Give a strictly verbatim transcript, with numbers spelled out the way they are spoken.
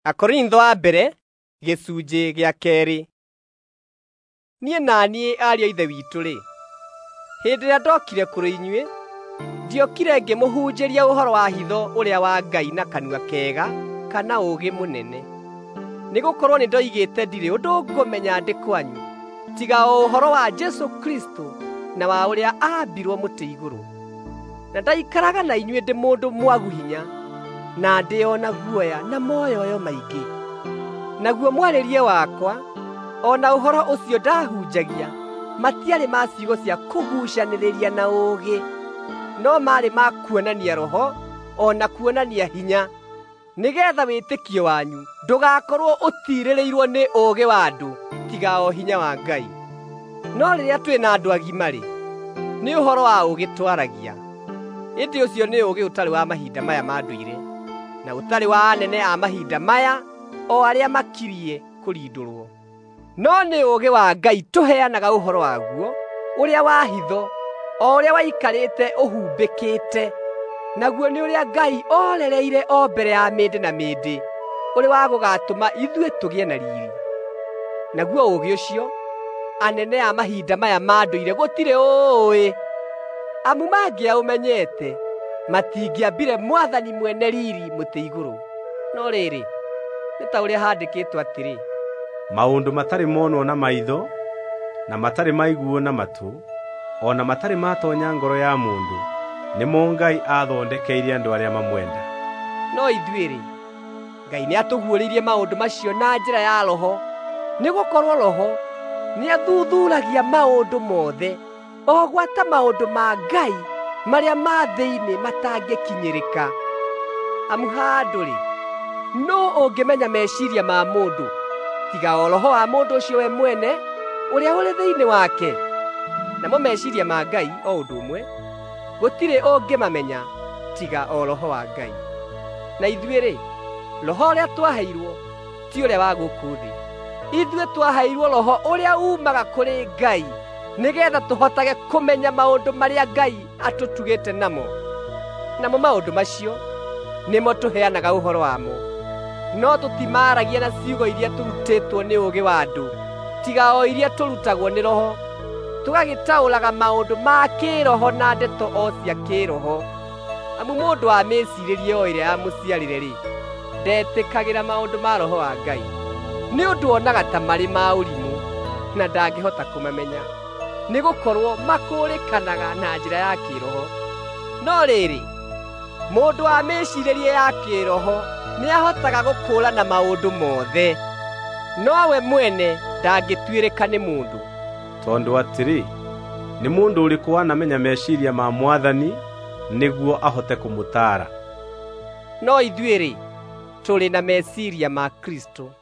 Akorintho wa mbere gĩcunjĩ gĩa kerĩ. Niĩ na niĩ ariũ a Ithe witũ rĩ, hĩndĩ ĩrĩa ndokire kũrĩ inyuĩ, ndiokire ngĩmũhunjĩria ũhoro wa hitho ũrĩa wa Ngai na kanua kega kana ũũgĩ mũnene. Nĩgũkorwo nĩndoigĩte ndirĩ ũndũ ngũmenya ndĩ kwanyu, tiga o ũhoro wa Jesũ Kristo na wa ũrĩa aambirwo mũtĩ igũrũ. Na ndaikaraga na inyuĩ ndĩ mũndũ mwagu hinya, na ndĩ ona guoya na moyoyo maingĩ. Naguo mwarĩrie wakwa, ona ũhoro ũcio ndahunjagia, matiarĩ ma ciugo cia kũgucanĩrĩria na ũũgĩ, no marĩ ma kuonania Roho, ona kuonania hinya, nĩgeetha wĩtĩkio wanyu ndũgakorwo ũtiirĩrĩirwo nĩ ũũgĩ wa andũ, tiga o hinya wa Ngai. No rĩrĩa twĩ na andũ agima-rĩ, nĩ ũhoro wa ũũgĩ twaragia. Ĩndĩ ũcio nĩ ũũgĩ ũtarĩ wa mahinda maya ma ndũire, na ũtarĩ wa anene a mahinda maya, o arĩa makirie kũrindũrwo. No nĩ ũũgĩ wa Ngai tũheanaga ũhoro waguo, ũrĩa wa hitho, o ũrĩa waikarĩte ũhumbĩkĩte, naguo nĩ ũrĩa Ngai orereire o mbere ya mĩndĩ na mĩndĩ, ũrĩ wa gũgatũma ithuĩ tũgĩe na riiri. Naguo ũũgĩ ũcio, anene a mahinda maya ma ndũire gũtirĩ ũũĩ. Amu mangĩaũmenyete, matingĩambire Mwathani mwene riiri mũtĩ igũrũ. No rĩrĩ, nĩ ta ũrĩa handĩkĩtwo atĩrĩ: maũndũ matarĩ monwo na maitho, na matarĩ maiguo na matũ, ona matarĩ matonya ngoro ya mũndũ, nĩmo Ngai athondekeire andũ arĩa mamwenda. No ithuĩ-rĩ, Ngai nĩatũguũrĩirie maũndũ macio na njĩra ya Roho, nĩgũkorwo Roho nĩathuthuuragia maũndũ mothe, o gwata maũndũ ma Ngai marĩa ma thĩinĩ matangĩkinyĩrĩka. Amu handũ-rĩ, no ũngĩmenya meciiria ma mũndũ, tiga o Roho wa mũndũ ũcio we mwene, ũrĩa ũrĩ thĩinĩ wake? Namo meciiria ma Ngai o ũndũ ũmwe, gũtirĩ ũngĩmamenya tiga o Roho wa Ngai. Na ithuĩ-rĩ, Roho ũrĩa twaheirwo ti ũrĩa wa gũkũ thĩ. Ithuĩ twaheirwo Roho ũrĩa uumaga kũrĩ Ngai, nĩgeetha tũhotage kũmenya maũndũ marĩa Ngai atũtugĩte namo. Namo maũndũ macio nĩmo tũheanaga ũhoro wamo, no tũtimaaragia na ciugo iria tũrutĩtwo nĩ ũũgĩ wa andũ, tiga o iria tũrutagwo nĩ Roho, tũgagĩtaũraga maũndũ ma kĩĩroho na ndeto o cia kĩĩroho. Amu mũndũ wa mĩĩcirĩrie o ĩrĩa yamũciarire-rĩ, ndetĩkagĩra maũndũ ma Roho wa Ngai, nĩ ũndũ onaga ta marĩ ma ũrimũ, na ndangĩhota kũmamenya, nĩgũkorwo makũũrĩkanaga na njĩra ya kĩĩroho. No rĩrĩ, mũndũ wa mĩĩcirĩrie ya kĩĩroho nĩahotaga gũkũũrana maũndũ mothe, no we mwene ndangĩtuĩrĩka nĩ mũndũ. Tondũ atĩrĩ, nĩ mũndũ ũrĩkũ wanamenya meciiria ma Mwathani nĩguo ahote kũmũtaara? No ithuĩ-rĩ, tũrĩ na meciiria ma Kristo.